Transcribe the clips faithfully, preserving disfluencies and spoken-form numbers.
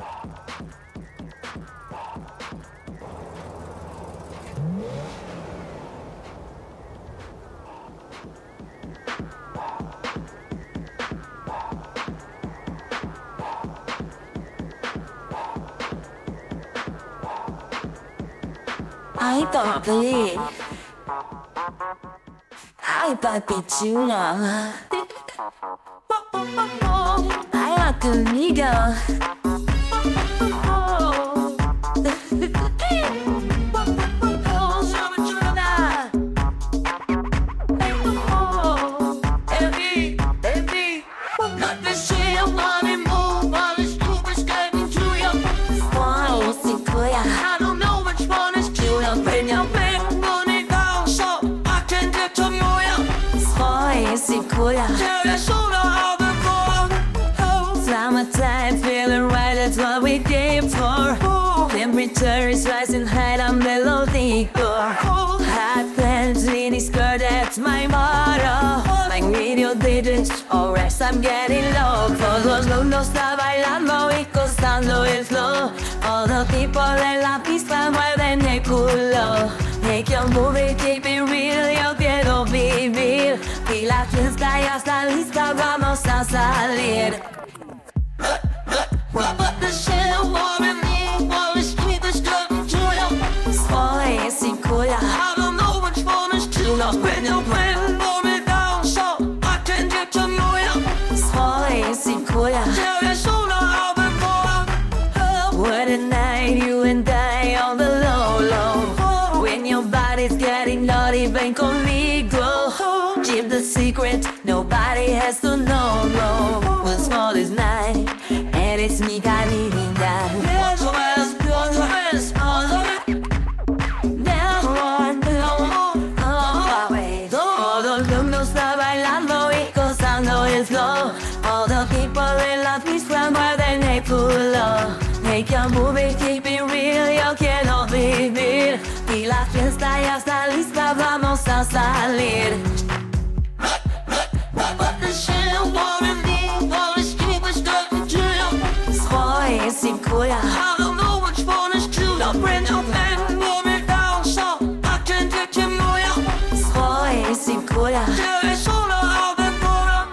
Ai papi, ai papi Juna, ai la conmigo. Summertime feeling right, that's what we came for. Temperature is rising high, I'm melodic. Hot pants, mini skirt, that's my motto. Like video digits, or rest, I'm getting low. Todos los mundo está bailando y gozando el flow. All the people en la pista mueven el culo. Make your movie, keep it real, yo quiero vivir. Y la fiesta ya está lista, vamos a salir. But the shell warming me while the street is starting to help. Soy cincuya. I don't know which one is true. Now when your plan for me down, so I can get to know you. Soy cincuya. Tell your shoulder how before. What a night, you and I on the low, low. When your body's getting naughty, ven conmigo. Keep the secret, nobody has to know, no. What's for this night? Eres mi caminita. Eso es, eso es, eso es. Todo el mundo está bailando y gozando el flow. All the people in la pista mueven el culo. Make your movie, keep it real, yo quiero vivir. Y la fiesta ya está lista, vamos a salir. But the shell warming me while the street was starting to help. Soy cincuya. I don't know which one is true. Now bring your plan, roll me down, so I can get to know you. Soy cincuya. Tell your shoulder how before.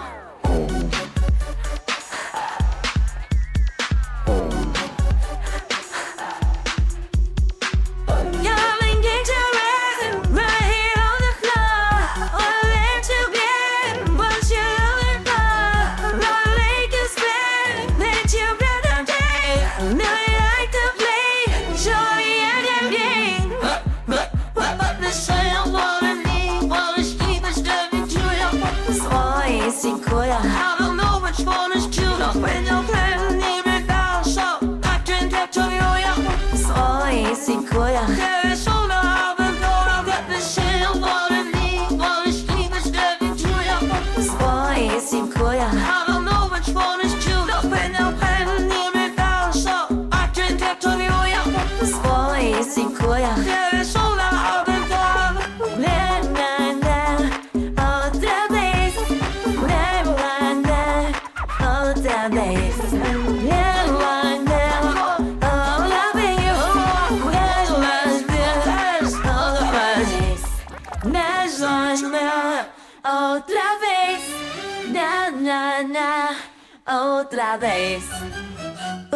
You're being dangerous, right here on the floor. All in together, what you looking for? Don't make you spend, let you brother day. Know you like to play, show me a damn game. But, but, but the shell warming me while the street was starting to help. Soy cincuya. I don't know which one is true. Now when your plan, leave it down, so I can get to know you. Soy cincuya. Tell your shoulder how before. But the shell warming me while the street was starting to help. Soy cincuya. I don't know which one is true. Now when your plan, leave it down, so I can get to know you. Soy cincuya. Tell your shoulder how before. Na na na, otra vez. Na na na, otra vez. Na na na, otra vez. Na na na, otra vez. Na na na, otra vez.